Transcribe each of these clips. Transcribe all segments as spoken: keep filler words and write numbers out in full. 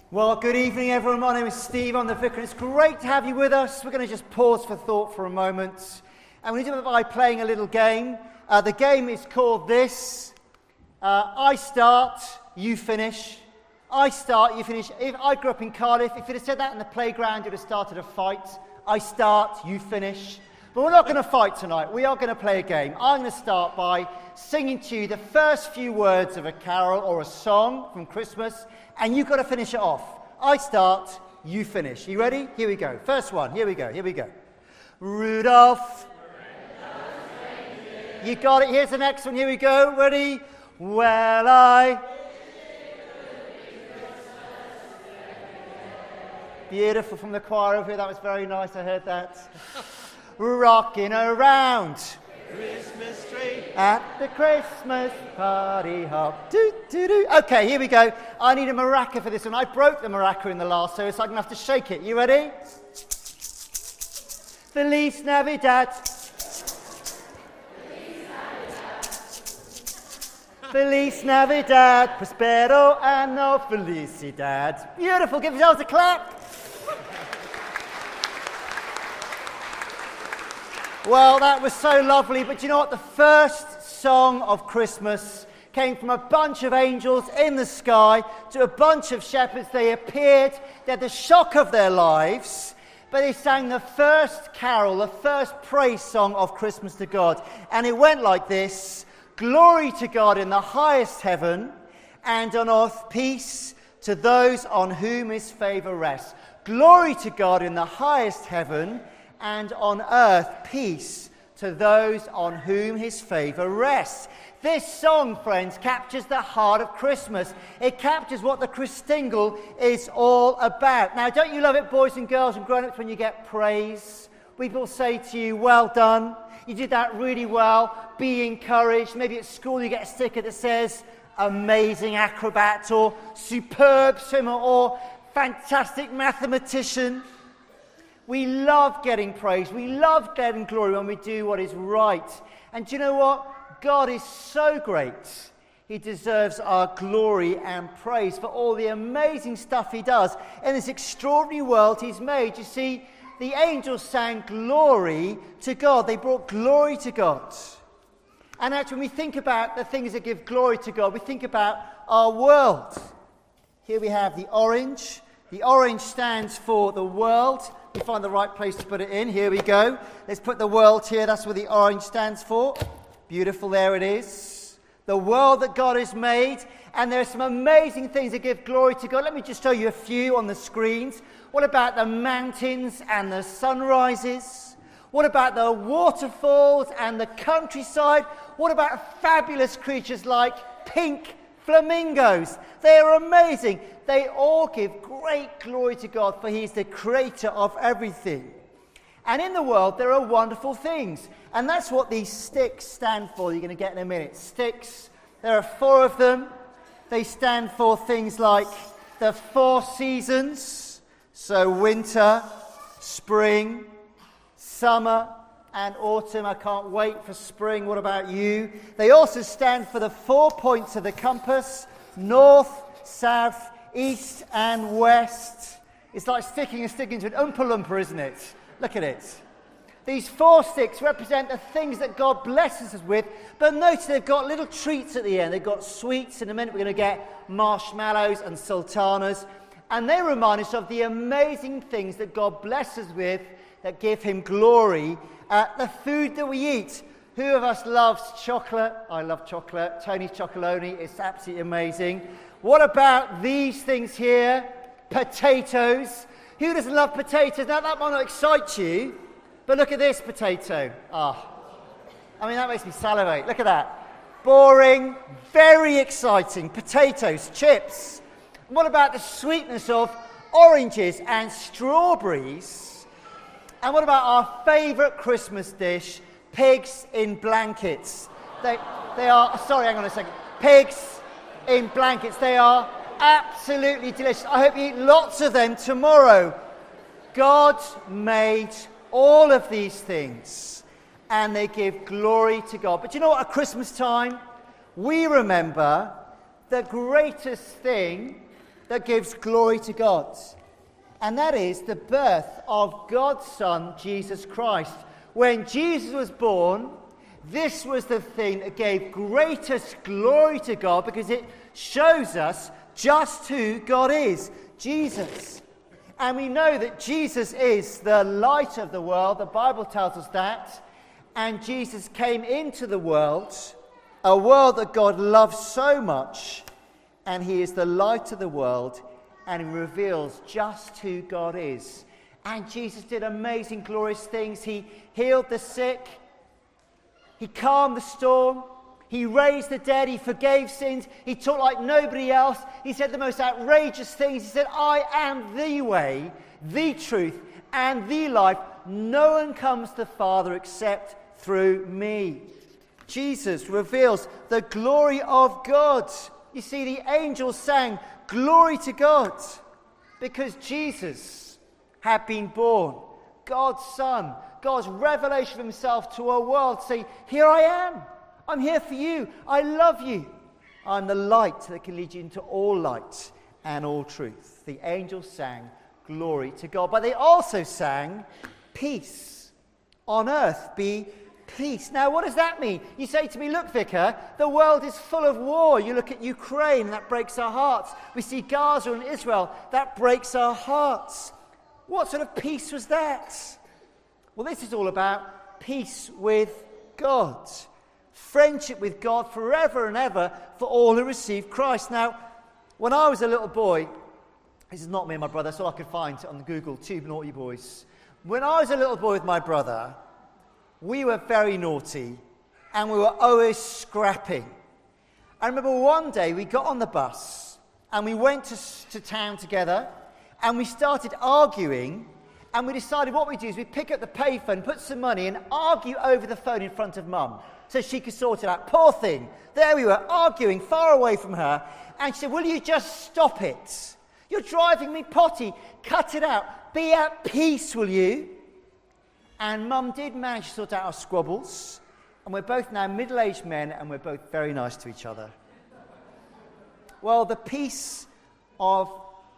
Well, good evening, everyone. My name is Steve. I'm the vicar. It's great to have you with us. We're going to just pause for thought for a moment. And we do it by playing a little game. Uh, the game is called this. Uh, I start, you finish. I start, you finish. If I grew up in Cardiff, if you'd have said that in the playground, you'd have started a fight. I start, you finish. But we're not going to fight tonight. We are going to play a game. I'm going to start by singing to you the first few words of a carol or a song from Christmas, and you've got to finish it off. I start, you finish. You ready? Here we go. First one. Here we go. Here we go. Rudolph. You got it. Here's the next one. Here we go. Ready? Well, I... Beautiful from the choir over here. That was very nice. I heard that. Rocking around Christmas tree at the Christmas party hop. Do, do, do. Okay, here we go. I need a maraca for this one. I broke the maraca in the last service, so I'm going to have to shake it. You ready? Feliz Navidad. Feliz Navidad. Prospero anno felicidad. Beautiful. Give yourselves a clap. Well, that was so lovely, but you know what? The first song of Christmas came from a bunch of angels in the sky to a bunch of shepherds. They appeared, they had the shock of their lives, but they sang the first carol, the first praise song of Christmas to God. And it went like this: Glory to God in the highest heaven, and on earth peace to those on whom his favour rests. Glory to God in the highest heaven, and on earth peace to those on whom his favour rests. This song, friends, captures the heart of Christmas. It captures what the Christingle is all about. Now, don't you love it, boys and girls and grown-ups, when you get praise? People say to you, well done, you did that really well, be encouraged. Maybe at school you get a sticker that says, amazing acrobat, or superb swimmer, or fantastic mathematician. We love getting praise. We love getting glory when we do what is right. And do you know what? God is so great. He deserves our glory and praise for all the amazing stuff he does in this extraordinary world he's made. You see, the angels sang glory to God. They brought glory to God. And actually, when we think about the things that give glory to God, we think about our world. Here we have the orange. The orange stands for the world. We find the right place to put it in. Here we go. Let's put the world here. That's what the orange stands for. Beautiful, there it is. The world that God has made. And there are some amazing things that give glory to God. Let me just show you a few on the screens. What about the mountains and the sunrises? What about the waterfalls and the countryside? What about fabulous creatures like pink flamingos? They are amazing. They all give great glory to God, for he is the creator of everything. And in the world, there are wonderful things. And that's what these sticks stand for. You're going to get in a minute. Sticks, there are four of them. They stand for things like the four seasons. So winter, spring, summer, and autumn. I can't wait for spring. What about you? They also stand for the four points of the compass: north, south, east and west. It's like sticking a stick into an Oompa Loompa, isn't it? Look at it. These four sticks represent the things that God blesses us with, but notice they've got little treats at the end. They've got sweets. In a minute we're going to get marshmallows and sultanas, and they remind us of the amazing things that God blesses with that give him glory. Uh, the food that we eat. Who of us loves chocolate? I love chocolate. Tony's Chocolonely is absolutely amazing. What about these things here? Potatoes. Who doesn't love potatoes? Now, that might not excite you, but look at this potato. Ah, I mean, that makes me salivate. Look at that. Boring, very exciting. Potatoes, chips. What about the sweetness of oranges and strawberries? And what about our favourite Christmas dish, pigs in blankets? They, they are, sorry, hang on a second. Pigs in blankets. They are absolutely delicious. I hope you eat lots of them tomorrow. God made all of these things, and they give glory to God. But you know what? At Christmas time, we remember the greatest thing that gives glory to God. And that is the birth of God's Son, Jesus Christ. When Jesus was born, this was the thing that gave greatest glory to God, because it shows us just who God is, Jesus. And we know that Jesus is the light of the world. The Bible tells us that. And Jesus came into the world, a world that God loves so much, and he is the light of the world, and he reveals just who God is. And Jesus did amazing, glorious things. He healed the sick. He calmed the storm. He raised the dead. He forgave sins. He taught like nobody else. He said the most outrageous things. He said, I am the way, the truth, and the life. No one comes to the Father except through me. Jesus reveals the glory of God. You see, the angels sang, glory to God, because Jesus had been born, God's Son, God's revelation of himself to a world, saying, here I am. I'm here for you. I love you. I'm the light that can lead you into all light and all truth. The angels sang, glory to God. But they also sang, peace on earth be peace. Now, what does that mean? You say to me, look, Vicar, the world is full of war. You look at Ukraine, that breaks our hearts. We see Gaza and Israel, that breaks our hearts. What sort of peace was that? Well, this is all about peace with God. Friendship with God forever and ever for all who receive Christ. Now, when I was a little boy, this is not me and my brother, that's all I could find on Google, two naughty boys. When I was a little boy with my brother, we were very naughty, and we were always scrapping. I remember one day we got on the bus, and we went to, to town together, and we started arguing, and we decided what we'd do is we'd pick up the payphone, put some money, and argue over the phone in front of Mum, so she could sort it out. Poor thing. There we were, arguing far away from her, and she said, will you just stop it? You're driving me potty. Cut it out. Be at peace, will you? And Mum did manage to sort out our squabbles, and we're both now middle-aged men, and we're both very nice to each other. Well, the peace of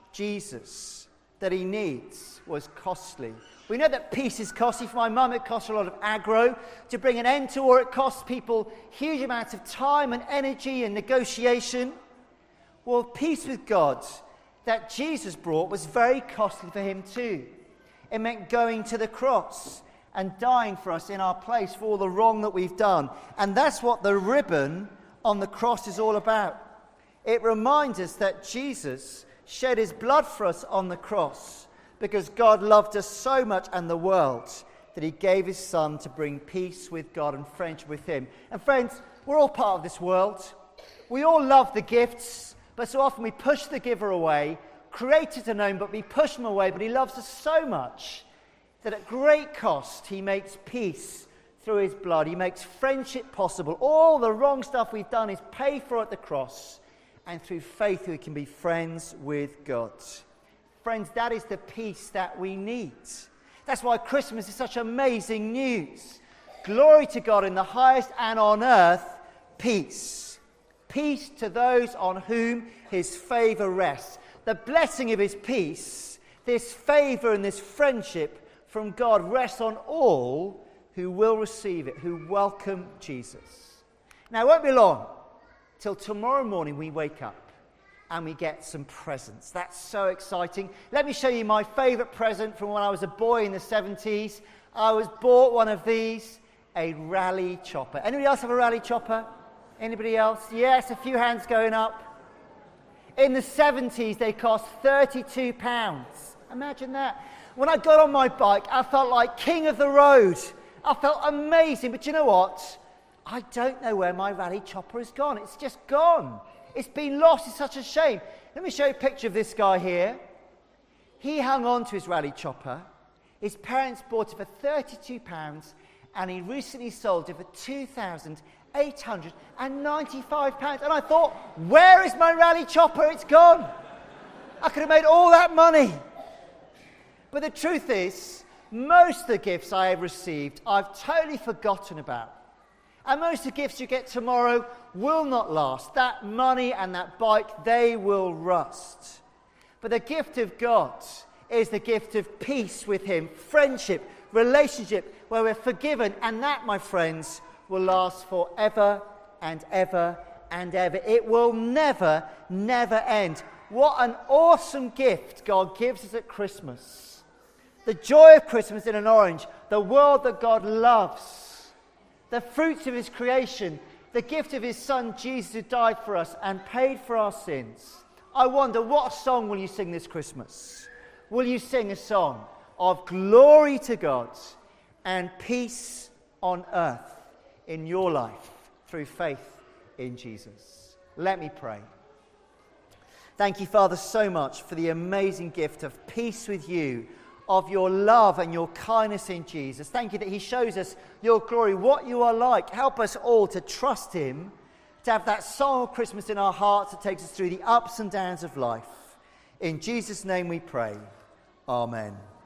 Jesus that he needs was costly. We know that peace is costly. For my mum, it costs a lot of aggro to bring an end to, or it costs people huge amounts of time and energy and negotiation. Well, peace with God that Jesus brought was very costly for him too. It meant going to the cross and dying for us in our place for all the wrong that we've done. And that's what the ribbon on the cross is all about. It reminds us that Jesus shed his blood for us on the cross because God loved us so much and the world that he gave his Son to bring peace with God and friendship with him. And friends, we're all part of this world. We all love the gifts, but so often we push the giver away. Creators are known, but we push them away. But he loves us so much that at great cost, he makes peace through his blood. He makes friendship possible. All the wrong stuff we've done is paid for at the cross. And through faith, we can be friends with God. Friends, that is the peace that we need. That's why Christmas is such amazing news. Glory to God in the highest, and on earth, peace. Peace to those on whom his favour rests. The blessing of his peace, this favour and this friendship from God rests on all who will receive it, who welcome Jesus. Now, it won't be long till tomorrow morning we wake up and we get some presents. That's so exciting. Let me show you my favourite present from when I was a boy in the seventies. I was bought one of these, a rally chopper. Anybody else have a rally chopper? Anybody else? Yes, a few hands going up. In the seventies, they cost thirty-two pounds. Imagine that. When I got on my bike, I felt like king of the road. I felt amazing. But you know what? I don't know where my rally chopper has gone. It's just gone. It's been lost. It's such a shame. Let me show you a picture of this guy here. He hung on to his rally chopper. His parents bought it for thirty-two pounds, and he recently sold it for two thousand eight hundred ninety-five pounds. And I thought, where is my rally chopper? It's gone. I could have made all that money. But the truth is, most of the gifts I have received, I've totally forgotten about. And most of the gifts you get tomorrow will not last. That money and that bike, they will rust. But the gift of God is the gift of peace with him, friendship, relationship, where we're forgiven. And that, my friends, will last forever and ever and ever. It will never, never end. What an awesome gift God gives us at Christmas. The joy of Christmas in an orange, the world that God loves, the fruits of his creation, the gift of his son Jesus who died for us and paid for our sins. I wonder, what song will you sing this Christmas? Will you sing a song of glory to God and peace on earth in your life through faith in Jesus? Let me pray. Thank you, Father, so much for the amazing gift of peace with you, of your love and your kindness in Jesus. Thank you that he shows us your glory, what you are like. Help us all to trust him, to have that song of Christmas in our hearts that takes us through the ups and downs of life. In Jesus' name we pray. Amen.